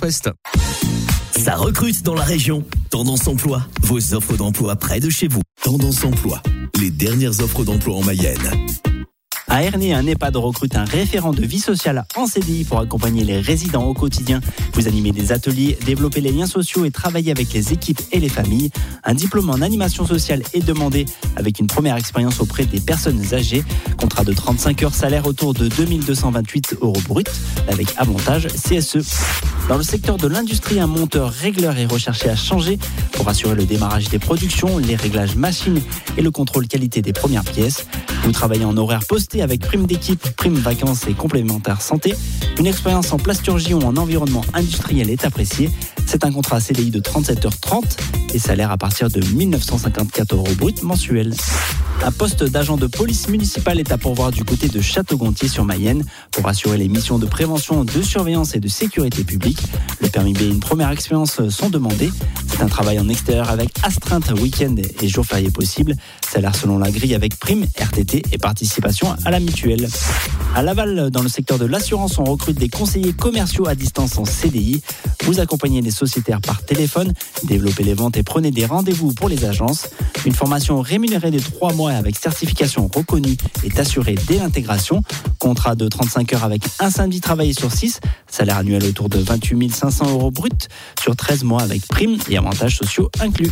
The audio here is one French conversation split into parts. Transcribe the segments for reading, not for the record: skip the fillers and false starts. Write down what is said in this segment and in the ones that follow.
Ouest. Ça recrute dans la région. Tendance Emploi, vos offres d'emploi près de chez vous. Tendance Emploi, les dernières offres d'emploi en Mayenne. À Ernée, un EHPAD recrute un référent de vie sociale en CDI pour accompagner les résidents au quotidien. Vous animez des ateliers, développer les liens sociaux et travailler avec les équipes et les familles. Un diplôme en animation sociale est demandé avec une première expérience auprès des personnes âgées. Contrat de 35 heures, salaire autour de 2228 € brut avec avantage CSE. Dans le secteur de l'industrie, un monteur régleur est recherché à changer pour assurer le démarrage des productions, les réglages machines et le contrôle qualité des premières pièces. Vous travaillez en horaire posté avec prime d'équipe, prime vacances et complémentaire santé. Une expérience en plasturgie ou en environnement industriel est appréciée. C'est un contrat CDI de 37h30 et salaire à partir de 1954 € brut mensuels. Un poste d'agent de police municipale est à pourvoir du côté de Château-Gontier-sur-Mayenne pour assurer les missions de prévention, de surveillance et de sécurité publique. Le permis B et une première expérience sont demandés. C'est un travail en extérieur avec astreinte, week-end et jours fériés possibles. Salaire selon la grille avec prime, RTT et participation à la mutuelle. À Laval, dans le secteur de l'assurance, on recrute des conseillers commerciaux à distance en CDI. Vous accompagnez les sociétaires par téléphone, développez les ventes et prenez des rendez-vous pour les agences. Une formation rémunérée de 3 mois avec certification reconnue est assurée dès l'intégration. Contrat de 35 heures avec un samedi travaillé sur 6. Salaire annuel autour de 28 500 € brut sur 13 mois avec prime et avantages sociaux inclus.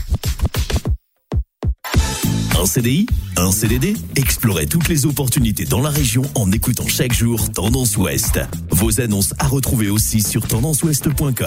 Un CDI, un CDD, explorez toutes les opportunités dans la région en écoutant chaque jour Tendance Ouest. Vos annonces à retrouver aussi sur tendanceouest.com.